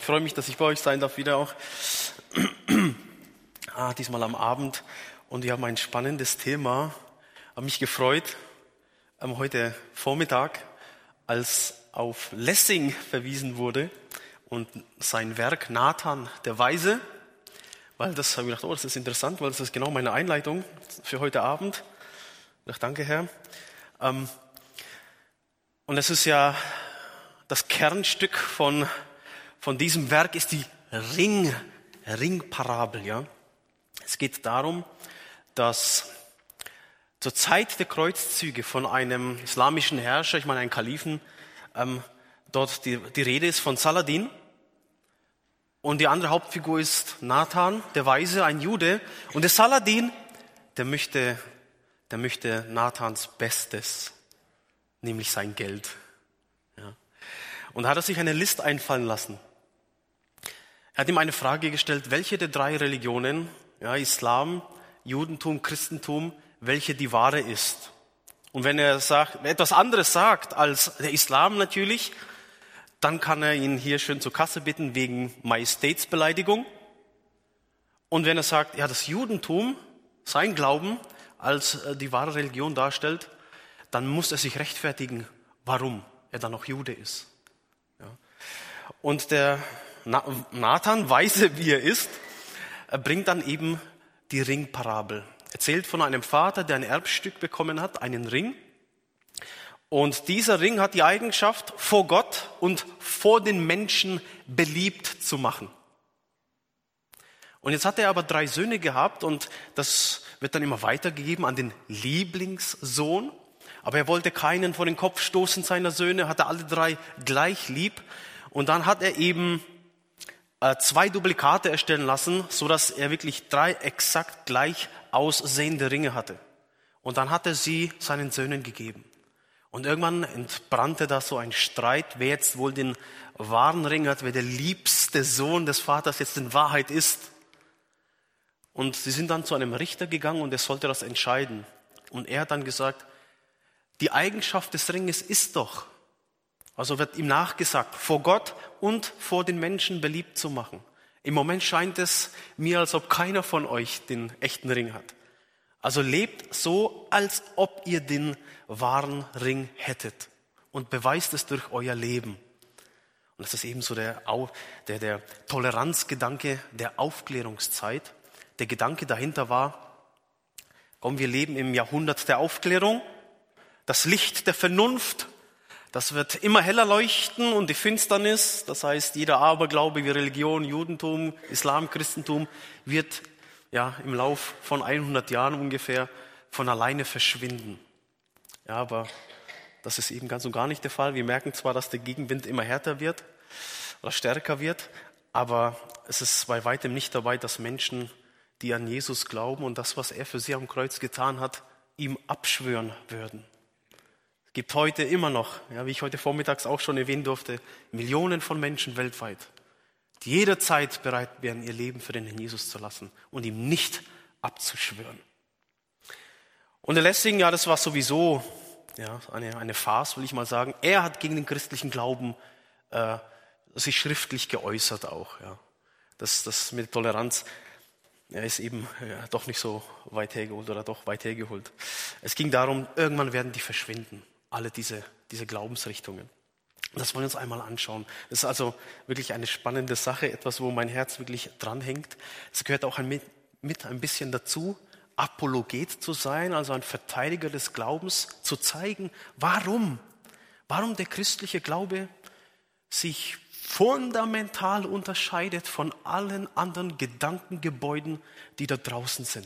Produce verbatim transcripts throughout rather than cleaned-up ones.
Ich freue mich, dass ich bei euch sein darf, wieder auch. ah, diesmal am Abend. Und wir haben ein spannendes Thema. Ich habe mich gefreut, ähm, heute Vormittag, als auf Lessing verwiesen wurde und sein Werk Nathan der Weise. Weil das habe ich gedacht, oh, das ist interessant, weil das ist genau meine Einleitung für heute Abend. Ich dachte, danke, Herr. Ähm, und es ist ja das Kernstück von Von diesem Werk ist die Ring, Ringparabel. Ja? Es geht darum, dass zur Zeit der Kreuzzüge von einem islamischen Herrscher, ich meine einen Kalifen, ähm, dort die, die Rede ist von Saladin. Und die andere Hauptfigur ist Nathan, der Weise, ein Jude. Und der Saladin, der möchte, der möchte Nathans Bestes, nämlich sein Geld. Ja? Und da hat er sich eine Liste einfallen lassen. Er hat ihm eine Frage gestellt, welche der drei Religionen, ja, Islam, Judentum, Christentum, welche die wahre ist. Und wenn er sagt, etwas anderes sagt als der Islam natürlich, dann kann er ihn hier schön zur Kasse bitten wegen Majestätsbeleidigung. Und wenn er sagt, ja, das Judentum, sein Glauben als die wahre Religion darstellt, dann muss er sich rechtfertigen, warum er dann noch Jude ist. Ja. Und der Nathan, weise wie er ist, er bringt dann eben die Ringparabel. Erzählt von einem Vater, der ein Erbstück bekommen hat, einen Ring. Und dieser Ring hat die Eigenschaft, vor Gott und vor den Menschen beliebt zu machen. Und jetzt hat er aber drei Söhne gehabt und das wird dann immer weitergegeben an den Lieblingssohn. Aber er wollte keinen vor den Kopf stoßen seiner Söhne, hatte alle drei gleich lieb. Und dann hat er eben zwei Duplikate erstellen lassen, so dass er wirklich drei exakt gleich aussehende Ringe hatte. Und dann hat er sie seinen Söhnen gegeben. Und irgendwann entbrannte da so ein Streit, wer jetzt wohl den wahren Ring hat, wer der liebste Sohn des Vaters jetzt in Wahrheit ist. Und sie sind dann zu einem Richter gegangen und er sollte das entscheiden. Und er hat dann gesagt, die Eigenschaft des Ringes ist doch, also wird ihm nachgesagt, vor Gott und vor den Menschen beliebt zu machen. Im Moment scheint es mir, als ob keiner von euch den echten Ring hat. Also lebt so, als ob ihr den wahren Ring hättet und beweist es durch euer Leben. Und das ist eben so der, der, der Toleranzgedanke der Aufklärungszeit. Der Gedanke dahinter war, komm, wir leben im Jahrhundert der Aufklärung, das Licht der Vernunft, das wird immer heller leuchten und die Finsternis, das heißt jeder Aberglaube wie Religion, Judentum, Islam, Christentum, wird ja im Lauf von hundert Jahren ungefähr von alleine verschwinden. Ja, aber das ist eben ganz und gar nicht der Fall. Wir merken zwar, dass der Gegenwind immer härter wird oder stärker wird, aber es ist bei weitem nicht dabei, dass Menschen, die an Jesus glauben und das, was er für sie am Kreuz getan hat, ihm abschwören würden. Es gibt heute immer noch, ja, wie ich heute vormittags auch schon erwähnen durfte, Millionen von Menschen weltweit, die jederzeit bereit wären, ihr Leben für den Herrn Jesus zu lassen und ihm nicht abzuschwören. Und der Lessing, ja, das war sowieso ja, eine, eine Farce, will ich mal sagen. Er hat gegen den christlichen Glauben äh, sich schriftlich geäußert auch. Ja. Das, das mit Toleranz er ist eben ja, doch nicht so weit hergeholt oder doch weit hergeholt. Es ging darum, irgendwann werden die verschwinden. Alle diese, diese Glaubensrichtungen. Das wollen wir uns einmal anschauen. Das ist also wirklich eine spannende Sache, etwas, wo mein Herz wirklich dranhängt. Es gehört auch mit, mit ein bisschen dazu, Apologet zu sein, also ein Verteidiger des Glaubens, zu zeigen, warum, warum der christliche Glaube sich fundamental unterscheidet von allen anderen Gedankengebäuden, die da draußen sind.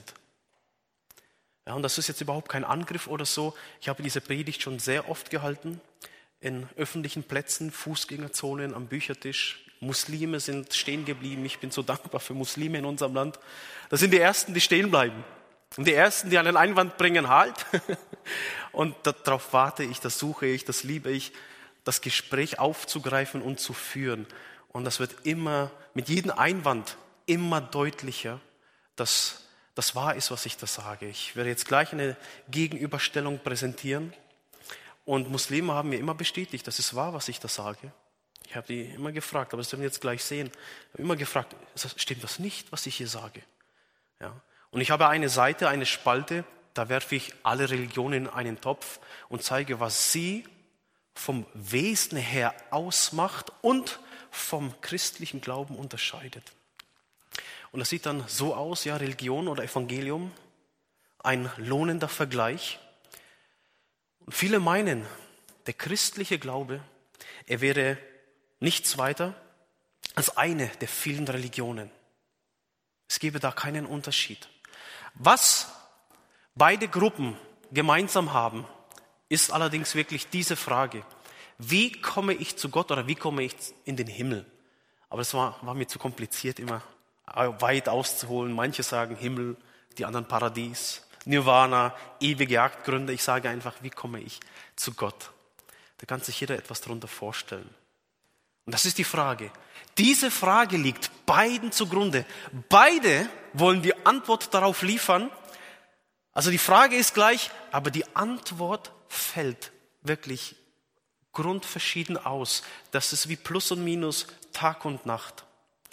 Ja, und das ist jetzt überhaupt kein Angriff oder so. Ich habe diese Predigt schon sehr oft gehalten, in öffentlichen Plätzen, Fußgängerzonen, am Büchertisch. Muslime sind stehen geblieben. Ich bin so dankbar für Muslime in unserem Land. Das sind die Ersten, die stehen bleiben. Und die Ersten, die an den Einwand bringen, halt. Und darauf warte ich, das suche ich, das liebe ich, das Gespräch aufzugreifen und zu führen. Und das wird immer, mit jedem Einwand, immer deutlicher, dass das wahr ist, was ich da sage. Ich werde jetzt gleich eine Gegenüberstellung präsentieren. Und Muslime haben mir immer bestätigt, das ist wahr, was ich da sage. Ich Ich habe die immer gefragt, aber das werden wir jetzt gleich sehen. Ich habe immer gefragt, stimmt das nicht, was ich hier sage? Ja. Und ich habe eine Seite, eine Spalte, da werfe ich alle Religionen in einen Topf und zeige, was sie vom Wesen her ausmacht und vom christlichen Glauben unterscheidet. Und das sieht dann so aus, ja, Religion oder Evangelium, ein lohnender Vergleich. Und viele meinen, der christliche Glaube, er wäre nichts weiter als eine der vielen Religionen. Es gäbe da keinen Unterschied. Was beide Gruppen gemeinsam haben, ist allerdings wirklich diese Frage: Wie komme ich zu Gott oder wie komme ich in den Himmel? Aber das war, war mir zu kompliziert, immer weit auszuholen. Manche sagen Himmel, die anderen Paradies, Nirvana, ewige Jagdgründe. Ich sage einfach, wie komme ich zu Gott? Da kann sich jeder etwas darunter vorstellen. Und das ist die Frage. Diese Frage liegt beiden zugrunde. Beide wollen die Antwort darauf liefern. Also die Frage ist gleich, aber die Antwort fällt wirklich grundverschieden aus. Das ist wie Plus und Minus, Tag und Nacht.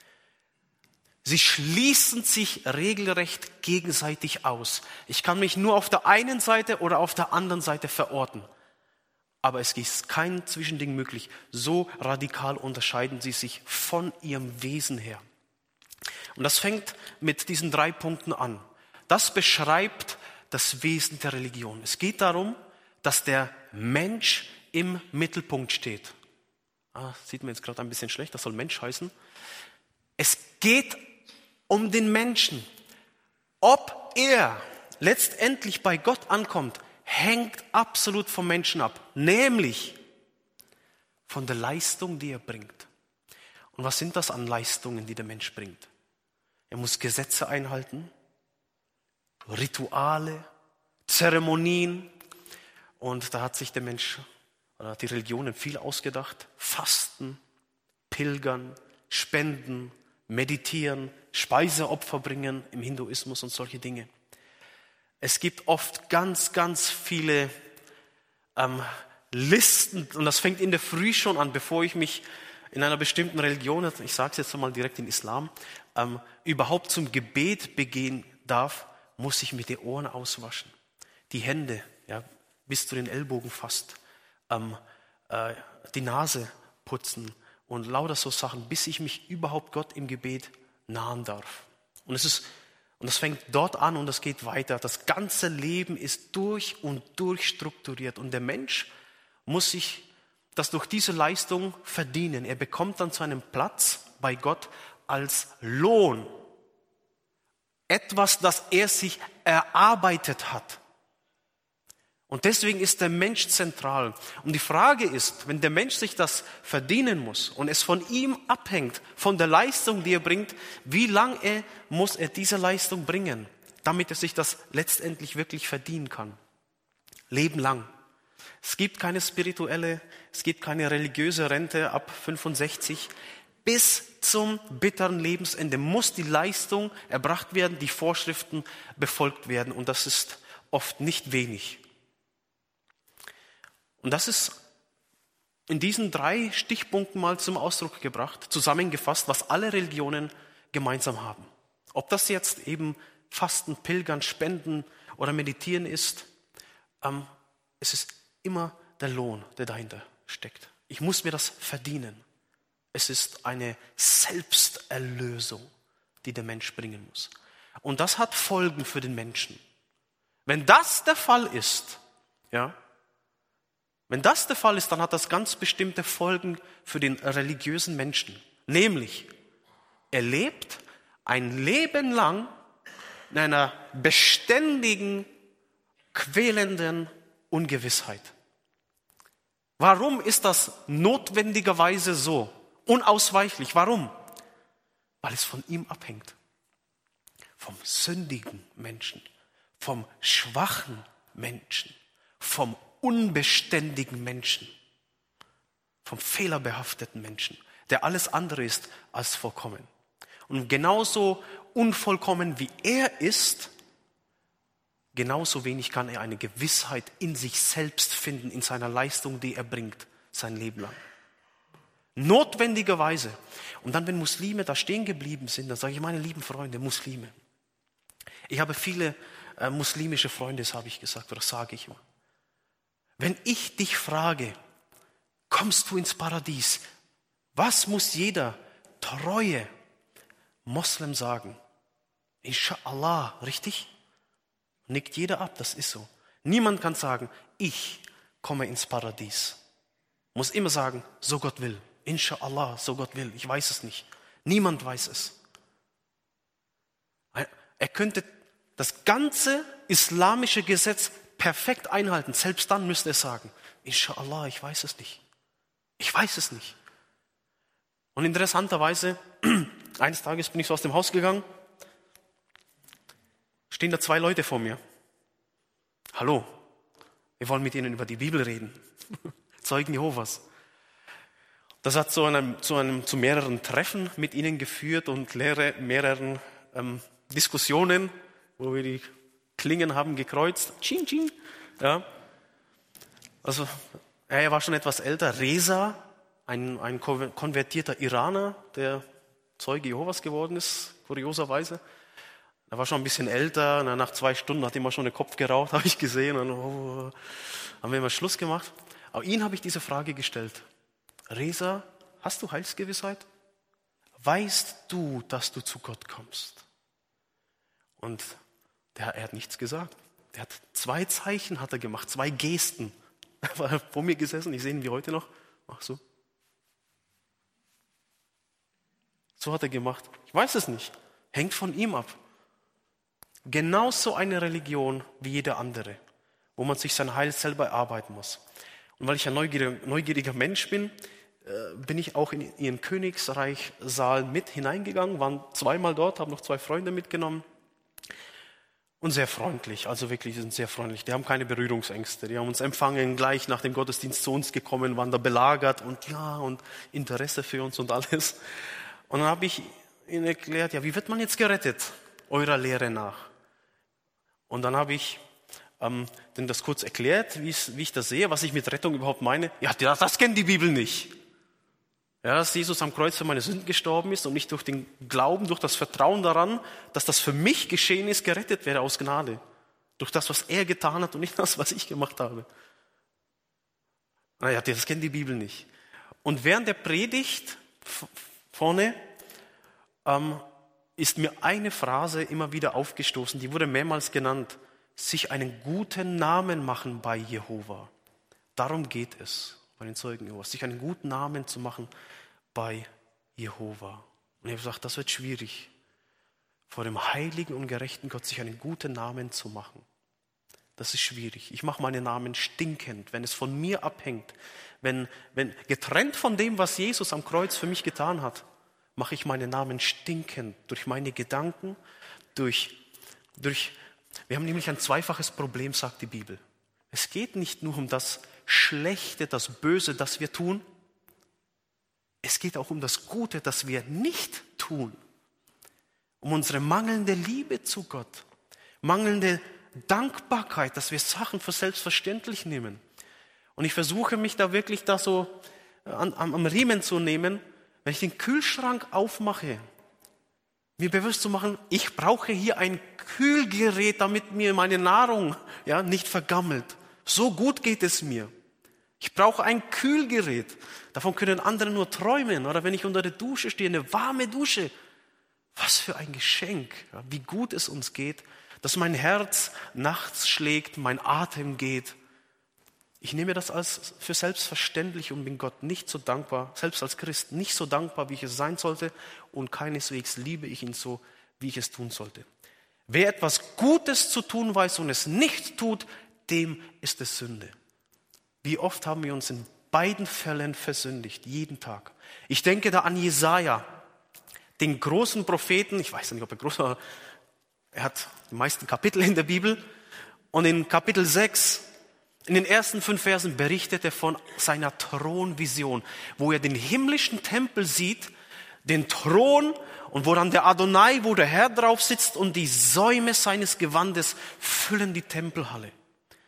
Sie schließen sich regelrecht gegenseitig aus. Ich kann mich nur auf der einen Seite oder auf der anderen Seite verorten. Aber es ist kein Zwischending möglich. So radikal unterscheiden sie sich von ihrem Wesen her. Und das fängt mit diesen drei Punkten an. Das beschreibt das Wesen der Religion. Es geht darum, dass der Mensch im Mittelpunkt steht. Ah, sieht man jetzt gerade ein bisschen schlecht, das soll Mensch heißen. Es geht um den Menschen. Ob er letztendlich bei Gott ankommt, hängt absolut vom Menschen ab. Nämlich von der Leistung, die er bringt. Und was sind das an Leistungen, die der Mensch bringt? Er muss Gesetze einhalten, Rituale, Zeremonien. Und da hat sich der Mensch, oder die Religionen viel ausgedacht. Fasten, Pilgern, Spenden, Meditieren, Speiseopfer bringen im Hinduismus und solche Dinge. Es gibt oft ganz, ganz viele ähm, Listen, und das fängt in der Früh schon an, bevor ich mich in einer bestimmten Religion, ich sage es jetzt mal direkt in Islam, ähm, überhaupt zum Gebet begehen darf, muss ich mir die Ohren auswaschen, die Hände, ja, bis zu den Ellbogen fast, ähm, äh, die Nase putzen und lauter so Sachen, bis ich mich überhaupt Gott im Gebet nahen darf. Und es ist Und das fängt dort an und das geht weiter. Das ganze Leben ist durch und durch strukturiert. Und der Mensch muss sich das durch diese Leistung verdienen. Er bekommt dann seinen Platz bei Gott als Lohn. Etwas, das er sich erarbeitet hat. Und deswegen ist der Mensch zentral. Und die Frage ist, wenn der Mensch sich das verdienen muss und es von ihm abhängt, von der Leistung, die er bringt, wie lange muss er diese Leistung bringen, damit er sich das letztendlich wirklich verdienen kann? Leben lang. Es gibt keine spirituelle, es gibt keine religiöse Rente ab fünfundsechzig. Bis zum bitteren Lebensende muss die Leistung erbracht werden, die Vorschriften befolgt werden. Und das ist oft nicht wenig. Und das ist in diesen drei Stichpunkten mal zum Ausdruck gebracht, zusammengefasst, was alle Religionen gemeinsam haben. Ob das jetzt eben Fasten, Pilgern, Spenden oder Meditieren ist, ähm, es ist immer der Lohn, der dahinter steckt. Ich muss mir das verdienen. Es ist eine Selbsterlösung, die der Mensch bringen muss. Und das hat Folgen für den Menschen. Wenn das der Fall ist, ja, Wenn das der Fall ist, dann hat das ganz bestimmte Folgen für den religiösen Menschen. Nämlich, er lebt ein Leben lang in einer beständigen, quälenden Ungewissheit. Warum ist das notwendigerweise so? Unausweichlich. Warum? Weil es von ihm abhängt. Vom sündigen Menschen, vom schwachen Menschen, vom unbeständigen Menschen, vom fehlerbehafteten Menschen, der alles andere ist als vollkommen. Und genauso unvollkommen wie er ist, genauso wenig kann er eine Gewissheit in sich selbst finden, in seiner Leistung, die er bringt, sein Leben lang. Notwendigerweise. Und dann, wenn Muslime da stehen geblieben sind, dann sage ich, meine lieben Freunde, Muslime. Ich habe viele äh, muslimische Freunde, das habe ich gesagt, oder das sage ich immer. Wenn ich dich frage, kommst du ins Paradies? Was muss jeder treue Moslem sagen? Inshallah, richtig? Nickt jeder ab, das ist so. Niemand kann sagen, ich komme ins Paradies. Muss immer sagen, so Gott will. Inshallah, so Gott will. Ich weiß es nicht. Niemand weiß es. Er könnte das ganze islamische Gesetz perfekt einhalten. Selbst dann müsste er sagen, Inshallah, ich weiß es nicht. Ich weiß es nicht. Und interessanterweise, eines Tages bin ich so aus dem Haus gegangen, stehen da zwei Leute vor mir. Hallo, wir wollen mit Ihnen über die Bibel reden. Zeugen Jehovas. Das hat zu einem, zu einem, zu mehreren Treffen mit ihnen geführt und leere, mehreren ähm, Diskussionen, wo wir die Klingen haben gekreuzt. Tsching, tsching. Ja. Also, er war schon etwas älter. Reza, ein, ein konvertierter Iraner, der Zeuge Jehovas geworden ist, kurioserweise. Er war schon ein bisschen älter. Nach zwei Stunden hat immer schon den Kopf geraucht, habe ich gesehen. Und oh, haben wir immer Schluss gemacht. Aber ihn habe ich diese Frage gestellt. Reza, hast du Heilsgewissheit? Weißt du, dass du zu Gott kommst? Und der, er hat nichts gesagt. Der hat zwei Zeichen hat er gemacht, zwei Gesten. Er war vor mir gesessen, ich sehe ihn wie heute noch. Ach so. So hat er gemacht. Ich weiß es nicht. Hängt von ihm ab. Genauso eine Religion wie jede andere, wo man sich sein Heil selber erarbeiten muss. Und weil ich ein neugieriger, neugieriger Mensch bin, äh, bin ich auch in ihren Königsreichsaal mit hineingegangen, waren zweimal dort, habe noch zwei Freunde mitgenommen und sehr freundlich, also wirklich sind sehr freundlich. Die haben keine Berührungsängste, die haben uns empfangen, gleich nach dem Gottesdienst zu uns gekommen, waren da belagert und ja und Interesse für uns und alles. Und dann habe ich ihnen erklärt, ja, wie wird man jetzt gerettet, eurer Lehre nach? Und dann habe ich ähm, denen das kurz erklärt, wie ich das sehe, was ich mit Rettung überhaupt meine. Ja, das, das kennt die Bibel nicht. Ja, dass Jesus am Kreuz für meine Sünden gestorben ist und ich durch den Glauben, durch das Vertrauen daran, dass das für mich geschehen ist, gerettet werde aus Gnade. Durch das, was er getan hat und nicht das, was ich gemacht habe. Naja, das kennt die Bibel nicht. Und während der Predigt vorne ähm, ist mir eine Phrase immer wieder aufgestoßen, die wurde mehrmals genannt. Sich einen guten Namen machen bei Jehova. Darum geht es bei den Zeugen Jehovas. Sich einen guten Namen zu machen bei Jehova. Und ich habe gesagt, das wird schwierig. Vor dem heiligen und gerechten Gott sich einen guten Namen zu machen. Das ist schwierig. Ich mache meinen Namen stinkend, wenn es von mir abhängt. Wenn, wenn getrennt von dem, was Jesus am Kreuz für mich getan hat, mache ich meinen Namen stinkend durch meine Gedanken, durch, durch, wir haben nämlich ein zweifaches Problem, sagt die Bibel. Es geht nicht nur um das Schlechte, das Böse, das wir tun. Es geht auch um das Gute, das wir nicht tun. Um unsere mangelnde Liebe zu Gott, mangelnde Dankbarkeit, dass wir Sachen für selbstverständlich nehmen. Und ich versuche mich da wirklich da so an, am, am Riemen zu nehmen, wenn ich den Kühlschrank aufmache, mir bewusst zu machen, ich brauche hier ein Kühlgerät, damit mir meine Nahrung ja, nicht vergammelt. So gut geht es mir. Ich brauche ein Kühlgerät. Davon können andere nur träumen. Oder wenn ich unter der Dusche stehe, eine warme Dusche. Was für ein Geschenk, ja, wie gut es uns geht, dass mein Herz nachts schlägt, mein Atem geht. Ich nehme das als für selbstverständlich und bin Gott nicht so dankbar, selbst als Christ nicht so dankbar, wie ich es sein sollte und keineswegs liebe ich ihn so, wie ich es tun sollte. Wer etwas Gutes zu tun weiß und es nicht tut, dem ist es Sünde. Wie oft haben wir uns in beiden Fällen versündigt, jeden Tag. Ich denke da an Jesaja, den großen Propheten, ich weiß nicht, ob er groß war, er hat die meisten Kapitel in der Bibel und in Kapitel sechs, in den ersten fünf Versen berichtet er von seiner Thronvision, wo er den himmlischen Tempel sieht, den Thron und wo dann der Adonai, wo der Herr drauf sitzt und die Säume seines Gewandes füllen die Tempelhalle.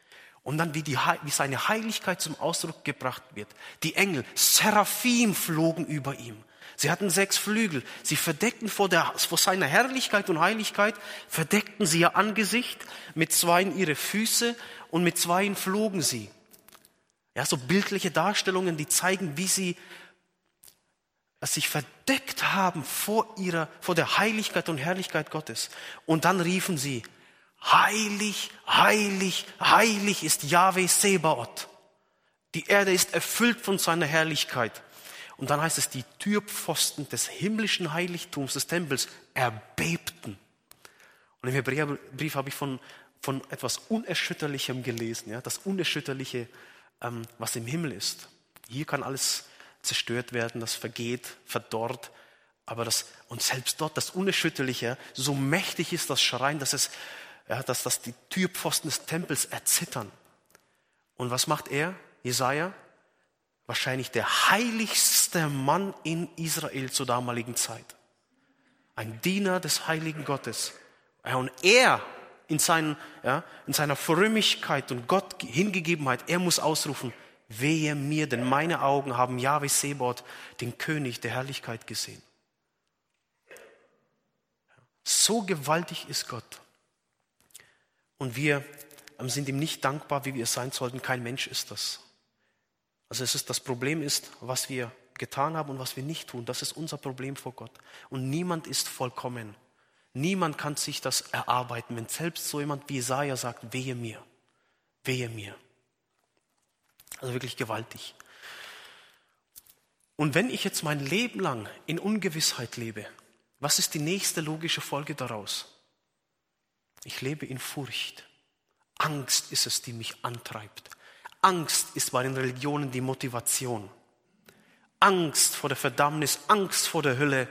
Und dann, wie, die, wie seine Heiligkeit zum Ausdruck gebracht wird. Die Engel, Seraphim, flogen über ihm. Sie hatten sechs Flügel. Sie verdeckten vor, der, vor seiner Herrlichkeit und Heiligkeit, verdeckten sie ihr Angesicht, mit zweien ihre Füße und mit zweien flogen sie. Ja, so bildliche Darstellungen, die zeigen, wie sie sich verdeckt haben vor ihrer, vor der Heiligkeit und Herrlichkeit Gottes. Und dann riefen sie, heilig, heilig, heilig ist Jahwe Sebaot. Die Erde ist erfüllt von seiner Herrlichkeit. Und dann heißt es, die Türpfosten des himmlischen Heiligtums, des Tempels, erbebten. Und im Hebräerbrief habe ich von, von etwas Unerschütterlichem gelesen, ja, das Unerschütterliche, ähm, was im Himmel ist. Hier kann alles zerstört werden, das vergeht, verdorrt. Aber das, und selbst dort, das Unerschütterliche, so mächtig ist das Schreien, dass es, ja, dass, dass die Türpfosten des Tempels erzittern. Und was macht er, Jesaja? Wahrscheinlich der heiligste Mann in Israel zur damaligen Zeit. Ein Diener des heiligen Gottes. Und er in, seinen, ja, in seiner Frömmigkeit und Gott Hingegebenheit, er muss ausrufen, wehe mir, denn meine Augen haben Jahwe Sebaot, den König der Herrlichkeit, gesehen. So gewaltig ist Gott. Und wir sind ihm nicht dankbar, wie wir es sein sollten. Kein Mensch ist das. Also es ist, das Problem ist, was wir getan haben und was wir nicht tun. Das ist unser Problem vor Gott. Und niemand ist vollkommen. Niemand kann sich das erarbeiten, wenn selbst so jemand wie Jesaja sagt, wehe mir, wehe mir. Also wirklich gewaltig. Und wenn ich jetzt mein Leben lang in Ungewissheit lebe, was ist die nächste logische Folge daraus? Ich lebe in Furcht. Angst ist es, die mich antreibt. Angst ist bei den Religionen die Motivation. Angst vor der Verdammnis, Angst vor der Hölle.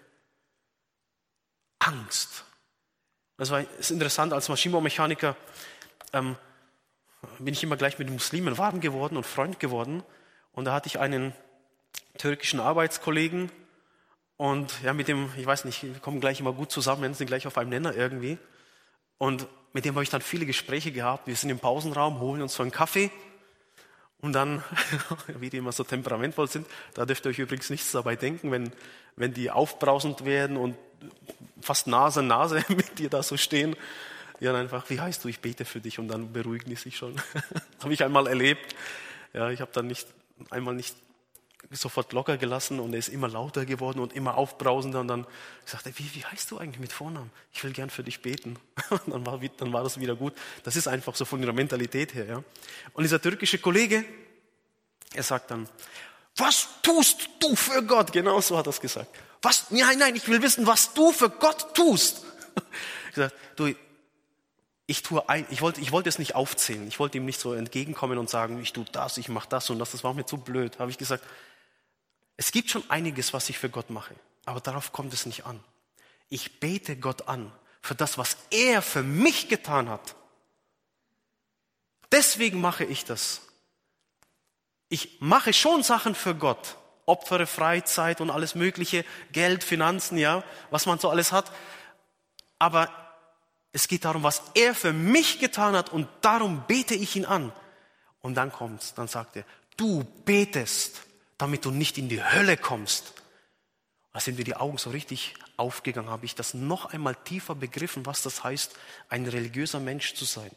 Angst. Das war, ist interessant, als Maschinenbaumechaniker ähm, bin ich immer gleich mit den Muslimen warm geworden und Freund geworden. Und da hatte ich einen türkischen Arbeitskollegen und ja, mit dem, ich weiß nicht, wir kommen gleich immer gut zusammen, wir sind gleich auf einem Nenner irgendwie. Und mit dem habe ich dann viele Gespräche gehabt. Wir sind im Pausenraum, holen uns so einen Kaffee. Und dann, wie die immer so temperamentvoll sind, da dürft ihr euch übrigens nichts dabei denken, wenn, wenn die aufbrausend werden und fast Nase an Nase mit dir da so stehen. Ja, dann einfach, wie heißt du, ich bete für dich und dann beruhigen die sich schon. Habe ich einmal erlebt. Ja, ich habe dann nicht, einmal nicht sofort locker gelassen und er ist immer lauter geworden und immer aufbrausender und dann sagte er, wie, wie heißt du eigentlich mit Vornamen? Ich will gern für dich beten. Und dann war, dann war das wieder gut. Das ist einfach so von ihrer Mentalität her. Ja. Und dieser türkische Kollege, er sagt dann, was tust du für Gott? Genau so hat er es gesagt. Was? Nein, nein, ich will wissen, was du für Gott tust. Ich sage, du, ich tue ein, ich wollte, ich wollte es nicht aufzählen. Ich wollte ihm nicht so entgegenkommen und sagen, ich tue das, ich mache das und das. Das war mir zu blöd. Habe ich gesagt, es gibt schon einiges, was ich für Gott mache, aber darauf kommt es nicht an. Ich bete Gott an für das, was er für mich getan hat. Deswegen mache ich das. Ich mache schon Sachen für Gott, opfere Freizeit und alles Mögliche, Geld, Finanzen, ja, was man so alles hat. Aber es geht darum, was er für mich getan hat und darum bete ich ihn an. Und dann kommt's, dann sagt er, du betest, damit du nicht in die Hölle kommst. Da sind mir die Augen so richtig aufgegangen, habe ich das noch einmal tiefer begriffen, was das heißt, ein religiöser Mensch zu sein.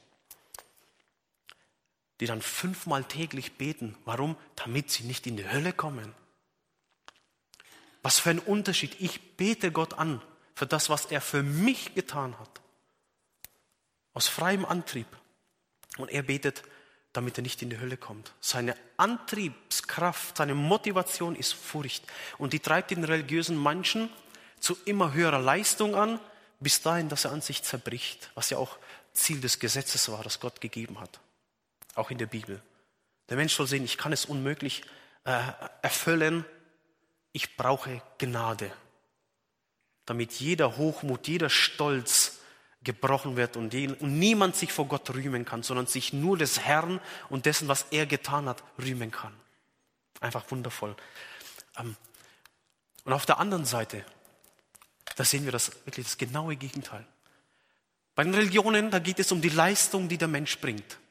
Die dann fünfmal täglich beten. Warum? Damit sie nicht in die Hölle kommen. Was für ein Unterschied. Ich bete Gott an für das, was er für mich getan hat. Aus freiem Antrieb. Und er betet, damit er nicht in die Hölle kommt. Seine Antriebskraft, seine Motivation ist Furcht. Und die treibt den religiösen Menschen zu immer höherer Leistung an, bis dahin, dass er an sich zerbricht. Was ja auch Ziel des Gesetzes war, das Gott gegeben hat. Auch in der Bibel. Der Mensch soll sehen, ich kann es unmöglich äh, erfüllen. Ich brauche Gnade. Damit jeder Hochmut, jeder Stolz gebrochen wird und, je, und niemand sich vor Gott rühmen kann, sondern sich nur des Herrn und dessen, was er getan hat, rühmen kann. Einfach wundervoll. Ähm, und auf der anderen Seite, da sehen wir das wirklich das genaue Gegenteil. Bei den Religionen, da geht es um die Leistung, die der Mensch bringt.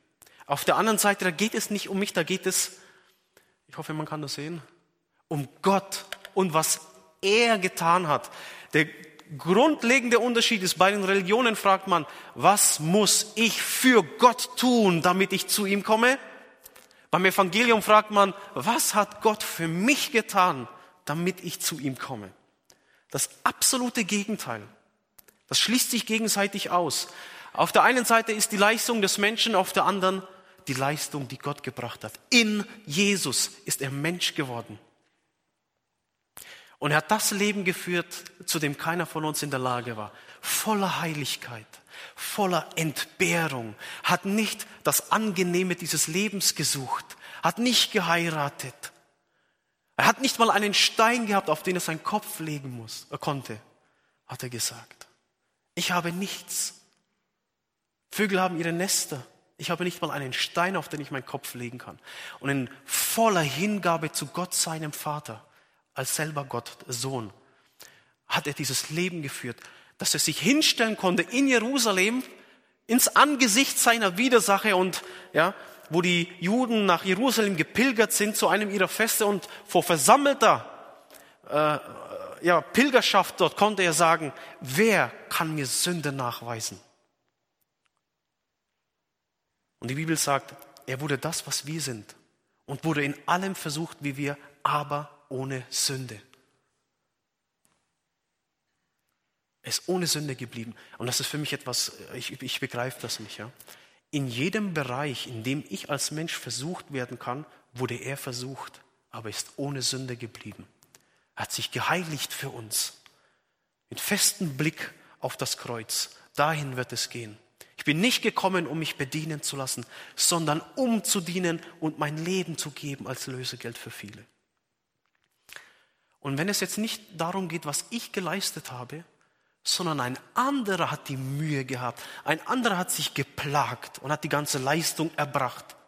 Auf der anderen Seite, da geht es nicht um mich, da geht es, ich hoffe, man kann das sehen, um Gott und was er getan hat. Der grundlegende Unterschied ist, bei den Religionen fragt man, was muss ich für Gott tun, damit ich zu ihm komme? Beim Evangelium fragt man, was hat Gott für mich getan, damit ich zu ihm komme? Das absolute Gegenteil. Das schließt sich gegenseitig aus. Auf der einen Seite ist die Leistung des Menschen, auf der anderen die Leistung, die Gott gebracht hat. In Jesus ist er Mensch geworden. Und er hat das Leben geführt, zu dem keiner von uns in der Lage war. Voller Heiligkeit, voller Entbehrung, hat nicht das Angenehme dieses Lebens gesucht, hat nicht geheiratet. Er hat nicht mal einen Stein gehabt, auf den er seinen Kopf legen muss, er konnte, hat er gesagt. Ich habe nichts. Vögel haben ihre Nester. Ich habe nicht mal einen Stein, auf den ich meinen Kopf legen kann. Und in voller Hingabe zu Gott, seinem Vater, als selber Gott, Sohn, hat er dieses Leben geführt, dass er sich hinstellen konnte in Jerusalem, ins Angesicht seiner Widersacher und, ja, wo die Juden nach Jerusalem gepilgert sind zu einem ihrer Feste und vor versammelter äh, ja, Pilgerschaft dort konnte er sagen, wer kann mir Sünde nachweisen? Und die Bibel sagt, er wurde das, was wir sind und wurde in allem versucht wie wir, aber ohne Sünde. Er ist ohne Sünde geblieben. Und das ist für mich etwas, ich, ich begreife das nicht. Ja? In jedem Bereich, in dem ich als Mensch versucht werden kann, wurde er versucht, aber ist ohne Sünde geblieben. Er hat sich geheiligt für uns. Mit festem Blick auf das Kreuz. Dahin wird es gehen. Ich bin nicht gekommen, um mich bedienen zu lassen, sondern um zu dienen und mein Leben zu geben als Lösegeld für viele. Und wenn es jetzt nicht darum geht, was ich geleistet habe, sondern ein anderer hat die Mühe gehabt, ein anderer hat sich geplagt und hat die ganze Leistung erbracht.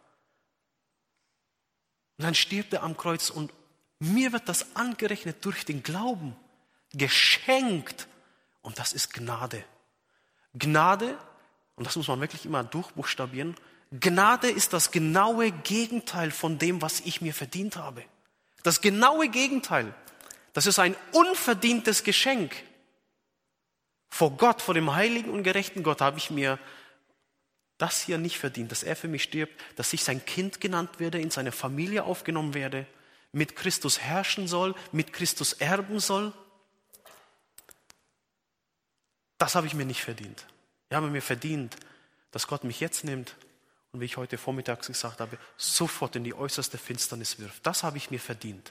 Und dann stirbt er am Kreuz und mir wird das angerechnet durch den Glauben, geschenkt. Und das ist Gnade. Gnade, und das muss man wirklich immer durchbuchstabieren, Gnade ist das genaue Gegenteil von dem, was ich mir verdient habe. Das genaue Gegenteil. Das ist ein unverdientes Geschenk. Vor Gott, vor dem heiligen und gerechten Gott habe ich mir das hier nicht verdient, dass er für mich stirbt, dass ich sein Kind genannt werde, in seine Familie aufgenommen werde, mit Christus herrschen soll, mit Christus erben soll. Das habe ich mir nicht verdient. Ich habe mir verdient, dass Gott mich jetzt nimmt und wie ich heute vormittags gesagt habe, sofort in die äußerste Finsternis wirft. Das habe ich mir verdient.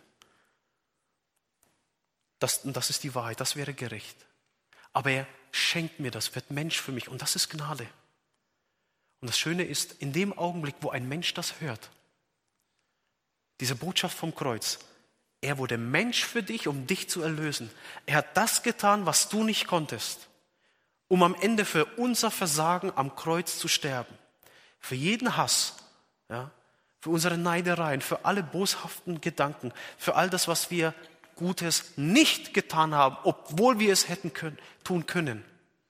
Das, das ist die Wahrheit, das wäre gerecht. Aber er schenkt mir das, wird Mensch für mich und das ist Gnade. Und das Schöne ist, in dem Augenblick, wo ein Mensch das hört, diese Botschaft vom Kreuz, er wurde Mensch für dich, um dich zu erlösen. Er hat das getan, was du nicht konntest, um am Ende für unser Versagen am Kreuz zu sterben. Für jeden Hass, ja, für unsere Neidereien, für alle boshaften Gedanken, für all das, was wir Gutes nicht getan haben, obwohl wir es hätten können, tun können.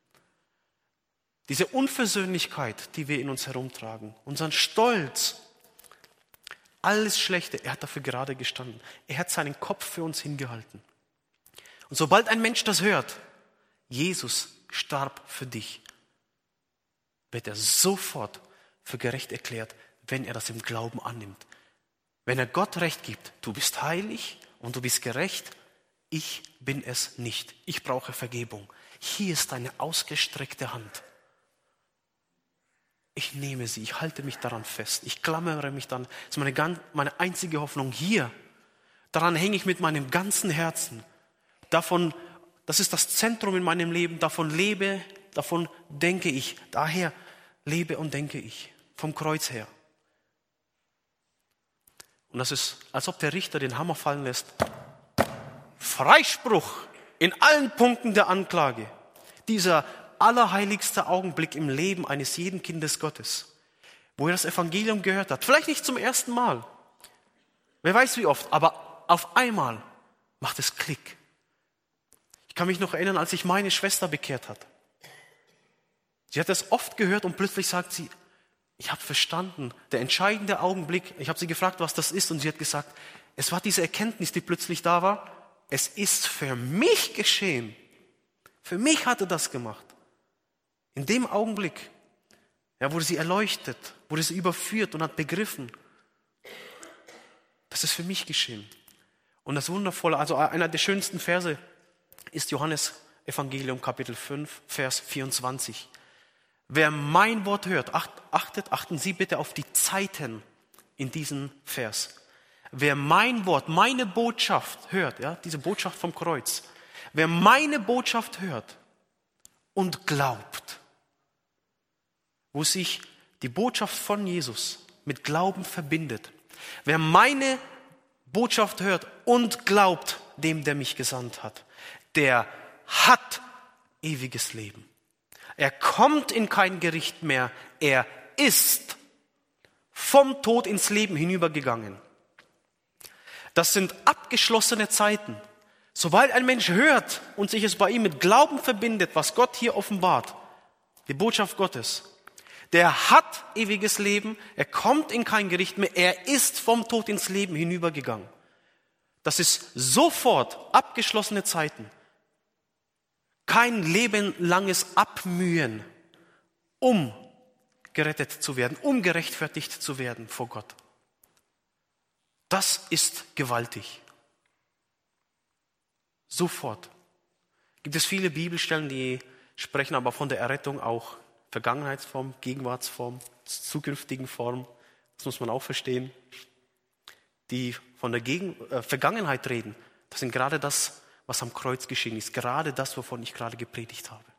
Diese Unversöhnlichkeit, die wir in uns herumtragen, unseren Stolz, alles Schlechte, er hat dafür gerade gestanden. Er hat seinen Kopf für uns hingehalten. Und sobald ein Mensch das hört, Jesus starb für dich, wird er sofort für gerecht erklärt, wenn er das im Glauben annimmt. Wenn er Gott Recht gibt, du bist heilig und du bist gerecht, ich bin es nicht. Ich brauche Vergebung. Hier ist deine ausgestreckte Hand. Ich nehme sie, ich halte mich daran fest, ich klammere mich daran. Das ist meine, ganz, meine einzige Hoffnung hier. Daran hänge ich mit meinem ganzen Herzen. Davon, das ist das Zentrum in meinem Leben. Davon lebe, davon denke ich. Daher lebe und denke ich. Vom Kreuz her. Und das ist, als ob der Richter den Hammer fallen lässt. Freispruch in allen Punkten der Anklage. Dieser allerheiligste Augenblick im Leben eines jeden Kindes Gottes, wo er das Evangelium gehört hat. Vielleicht nicht zum ersten Mal. Wer weiß wie oft, aber auf einmal macht es Klick. Ich kann mich noch erinnern, als sich meine Schwester bekehrt hat. Sie hat das oft gehört und plötzlich sagt sie, Ich habe verstanden, der entscheidende Augenblick, ich habe sie gefragt, was das ist, und sie hat gesagt, es war diese Erkenntnis, die plötzlich da war, es ist für mich geschehen. Für mich hat er das gemacht. In dem Augenblick, ja, wurde sie erleuchtet, wurde sie überführt und hat begriffen, das ist für mich geschehen. Und das Wundervolle, also einer der schönsten Verse ist Johannes Evangelium Kapitel fünf, Vers vierundzwanzig. Wer mein Wort hört, achtet, achten Sie bitte auf die Zeiten in diesem Vers. Wer mein Wort, meine Botschaft hört, ja, diese Botschaft vom Kreuz, wer meine Botschaft hört und glaubt, wo sich die Botschaft von Jesus mit Glauben verbindet, wer meine Botschaft hört und glaubt dem, der mich gesandt hat, der hat ewiges Leben. Er kommt in kein Gericht mehr. Er ist vom Tod ins Leben hinübergegangen. Das sind abgeschlossene Zeiten. Sobald ein Mensch hört und sich es bei ihm mit Glauben verbindet, was Gott hier offenbart, die Botschaft Gottes, der hat ewiges Leben, er kommt in kein Gericht mehr, er ist vom Tod ins Leben hinübergegangen. Das ist sofort abgeschlossene Zeiten. Kein lebenlanges Abmühen, um gerettet zu werden, um gerechtfertigt zu werden vor Gott. Das ist gewaltig. Sofort. Gibt es viele Bibelstellen, die sprechen aber von der Errettung auch Vergangenheitsform, Gegenwartsform, zukünftigen Form. Das muss man auch verstehen. Die von der Gegen- äh, Vergangenheit reden, das sind gerade das, was am Kreuz geschehen ist. Gerade das, wovon ich gerade gepredigt habe.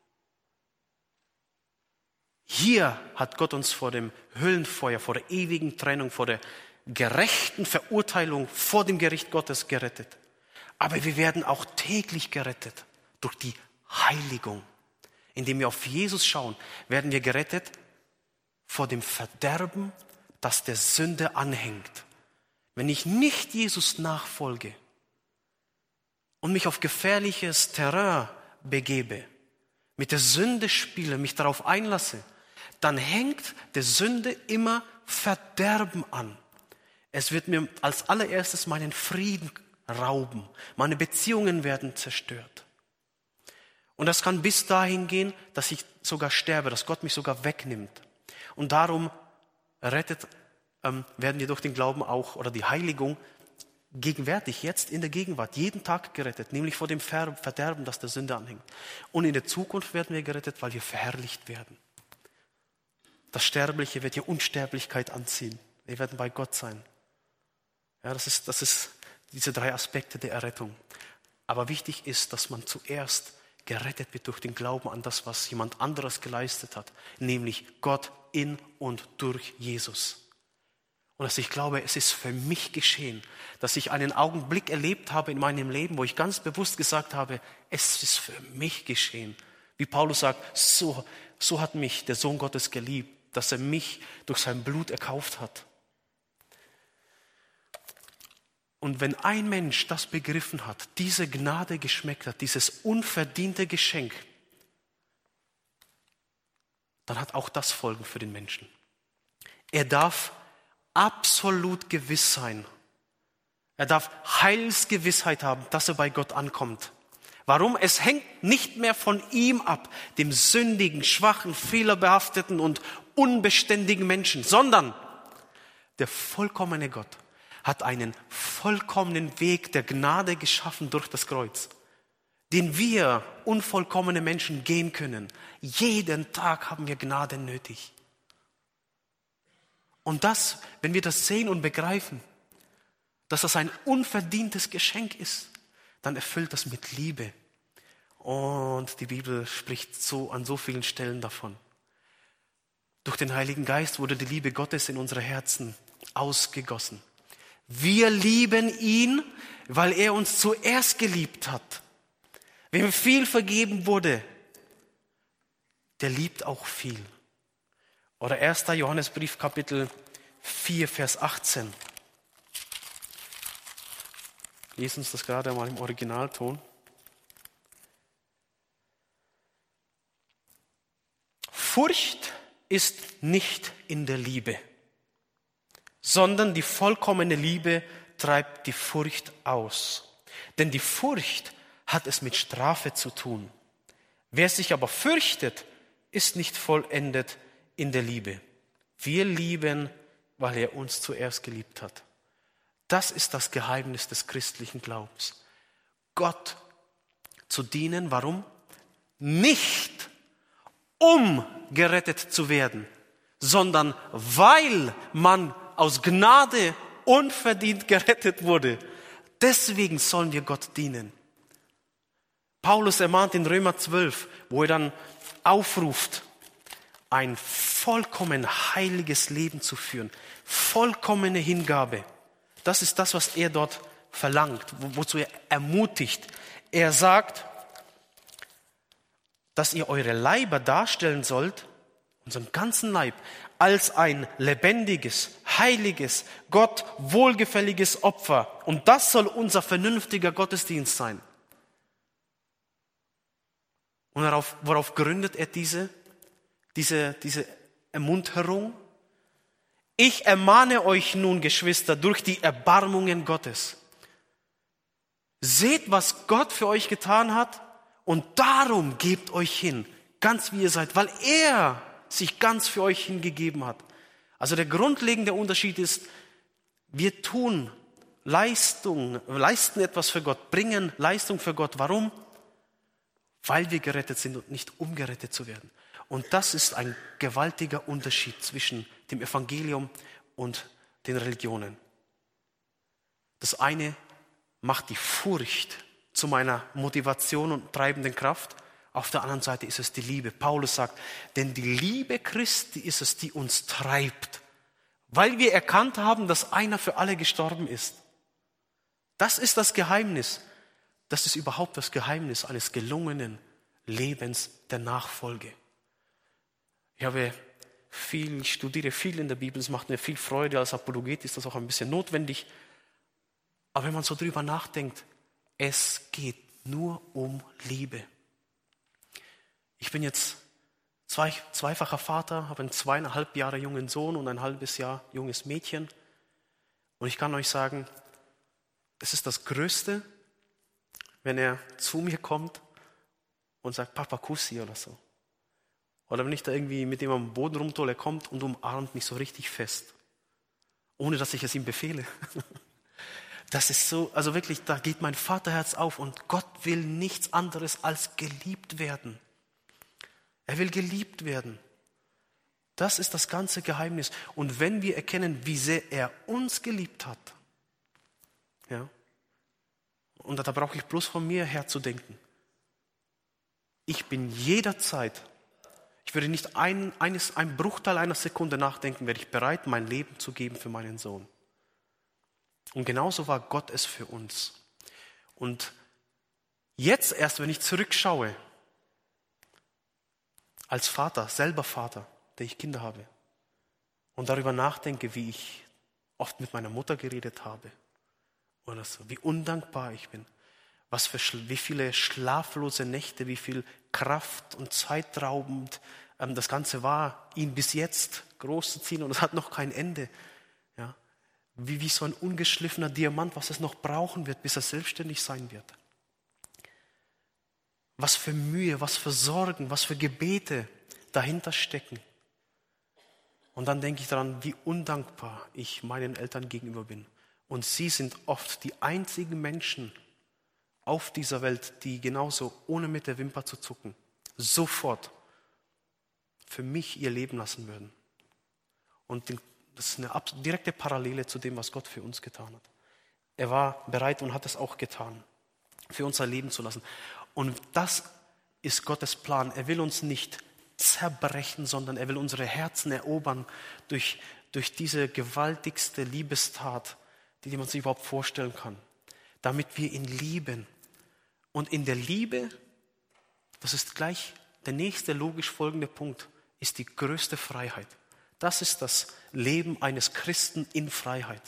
Hier hat Gott uns vor dem Höllenfeuer, vor der ewigen Trennung, vor der gerechten Verurteilung, vor dem Gericht Gottes gerettet. Aber wir werden auch täglich gerettet durch die Heiligung. Indem wir auf Jesus schauen, werden wir gerettet vor dem Verderben, das der Sünde anhängt. Wenn ich nicht Jesus nachfolge und mich auf gefährliches Terrain begebe, mit der Sünde spiele, mich darauf einlasse, dann hängt der Sünde immer Verderben an. Es wird mir als allererstes meinen Frieden rauben. Meine Beziehungen werden zerstört. Und das kann bis dahin gehen, dass ich sogar sterbe, dass Gott mich sogar wegnimmt. Und darum rettet, ähm, werden wir durch den Glauben auch, oder die Heiligung, gegenwärtig, jetzt in der Gegenwart, jeden Tag gerettet, nämlich vor dem Verderben, das der Sünde anhängt. Und in der Zukunft werden wir gerettet, weil wir verherrlicht werden. Das Sterbliche wird hier Unsterblichkeit anziehen. Wir werden bei Gott sein. Ja, das ist, das ist diese drei Aspekte der Errettung. Aber wichtig ist, dass man zuerst gerettet wird durch den Glauben an das, was jemand anderes geleistet hat, nämlich Gott in und durch Jesus. Und dass ich glaube, es ist für mich geschehen, dass ich einen Augenblick erlebt habe in meinem Leben, wo ich ganz bewusst gesagt habe, es ist für mich geschehen. Wie Paulus sagt, so, so hat mich der Sohn Gottes geliebt, dass er mich durch sein Blut erkauft hat. Und wenn ein Mensch das begriffen hat, diese Gnade geschmeckt hat, dieses unverdiente Geschenk, dann hat auch das Folgen für den Menschen. Er darf absolut gewiss sein. Er darf Heilsgewissheit haben, dass er bei Gott ankommt. Warum? Es hängt nicht mehr von ihm ab, dem sündigen, schwachen, fehlerbehafteten und unbeständigen Menschen, sondern der vollkommene Gott hat einen vollkommenen Weg der Gnade geschaffen durch das Kreuz, den wir unvollkommene Menschen gehen können. Jeden Tag haben wir Gnade nötig. Und das, wenn wir das sehen und begreifen, dass das ein unverdientes Geschenk ist, dann erfüllt das mit Liebe. Und die Bibel spricht so an so vielen Stellen davon. Durch den Heiligen Geist wurde die Liebe Gottes in unsere Herzen ausgegossen. Wir lieben ihn, weil er uns zuerst geliebt hat. Wem viel vergeben wurde, der liebt auch viel. Oder erster Johannesbrief, Kapitel vier, Vers achtzehn. Lesen uns das gerade mal im Originalton. Furcht ist nicht in der Liebe, sondern die vollkommene Liebe treibt die Furcht aus. Denn die Furcht hat es mit Strafe zu tun. Wer sich aber fürchtet, ist nicht vollendet in der Liebe. Wir lieben, weil er uns zuerst geliebt hat. Das ist das Geheimnis des christlichen Glaubens. Gott zu dienen, warum? Nicht um gerettet zu werden, sondern weil man aus Gnade unverdient gerettet wurde. Deswegen sollen wir Gott dienen. Paulus ermahnt in Römer zwölf, wo er dann aufruft, ein vollkommen heiliges Leben zu führen. Vollkommene Hingabe. Das ist das, was er dort verlangt, wo, wozu er ermutigt. Er sagt, dass ihr eure Leiber darstellen sollt, unseren ganzen Leib, als ein lebendiges, heiliges, Gott wohlgefälliges Opfer. Und das soll unser vernünftiger Gottesdienst sein. Und worauf, worauf gründet er diese, diese, diese Ermunterung? Ich ermahne euch nun, Geschwister, durch die Erbarmungen Gottes. Seht, was Gott für euch getan hat und darum gebt euch hin, ganz wie ihr seid, weil er sich ganz für euch hingegeben hat. Also der grundlegende Unterschied ist, wir tun Leistung, leisten etwas für Gott, bringen Leistung für Gott. Warum? Weil wir gerettet sind und nicht um gerettet zu werden. Und das ist ein gewaltiger Unterschied zwischen dem Evangelium und den Religionen. Das eine macht die Furcht zu meiner Motivation und treibenden Kraft. Auf der anderen Seite ist es die Liebe. Paulus sagt, denn die Liebe Christi ist es, die uns treibt, weil wir erkannt haben, dass einer für alle gestorben ist. Das ist das Geheimnis. Das ist überhaupt das Geheimnis eines gelungenen Lebens der Nachfolge. Ich habe viel, ich studiere viel in der Bibel, es macht mir viel Freude, als Apologet ist das auch ein bisschen notwendig. Aber wenn man so drüber nachdenkt, es geht nur um Liebe. Ich bin jetzt zwei, zweifacher Vater, habe einen zweieinhalb Jahre jungen Sohn und ein halbes Jahr junges Mädchen. Und ich kann euch sagen, es ist das Größte, wenn er zu mir kommt und sagt, Papa, Kussi oder so. Oder wenn ich da irgendwie mit ihm am Boden rumtolle, er kommt und umarmt mich so richtig fest. Ohne, dass ich es ihm befehle. Das ist so, also wirklich, da geht mein Vaterherz auf und Gott will nichts anderes als geliebt werden. Er will geliebt werden. Das ist das ganze Geheimnis. Und wenn wir erkennen, wie sehr er uns geliebt hat, ja, und da brauche ich bloß von mir her zu denken. Ich bin jederzeit, ich würde nicht ein, eines, ein Bruchteil einer Sekunde nachdenken, wäre ich bereit, mein Leben zu geben für meinen Sohn. Und genauso war Gott es für uns. Und jetzt erst, wenn ich zurückschaue, als Vater, selber Vater, der ich Kinder habe, und darüber nachdenke, wie ich oft mit meiner Mutter geredet habe, oder so, wie undankbar ich bin, was für, wie viele schlaflose Nächte, wie viel Kraft und zeitraubend ähm, das Ganze war, ihn bis jetzt groß zu ziehen und es hat noch kein Ende. Ja? Wie, wie so ein ungeschliffener Diamant, was es noch brauchen wird, bis er selbstständig sein wird. Was für Mühe, was für Sorgen, was für Gebete dahinter stecken. Und dann denke ich daran, wie undankbar ich meinen Eltern gegenüber bin. Und sie sind oft die einzigen Menschen auf dieser Welt, die genauso, ohne mit der Wimper zu zucken, sofort für mich ihr Leben lassen würden. Und das ist eine direkte Parallele zu dem, was Gott für uns getan hat. Er war bereit und hat es auch getan, für unser Leben zu lassen. Und das ist Gottes Plan. Er will uns nicht zerbrechen, sondern er will unsere Herzen erobern durch, durch diese gewaltigste Liebestat, die man sich überhaupt vorstellen kann, damit wir ihn lieben. Und in der Liebe, das ist gleich der nächste logisch folgende Punkt, ist die größte Freiheit. Das ist das Leben eines Christen in Freiheit.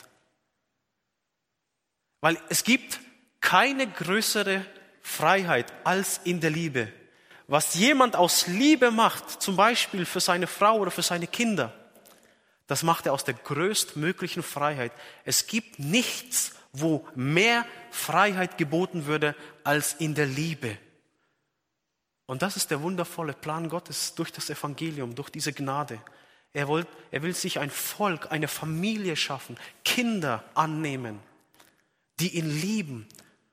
Weil es gibt keine größere Freiheit als in der Liebe. was jemand aus Liebe macht, zum Beispiel für seine Frau oder für seine Kinder, das macht er aus der größtmöglichen Freiheit. Es gibt nichts, wo mehr Freiheit geboten würde als in der Liebe. Und das ist der wundervolle Plan Gottes durch das Evangelium, durch diese Gnade. Er will, er will sich ein Volk, eine Familie schaffen, Kinder annehmen, die ihn lieben.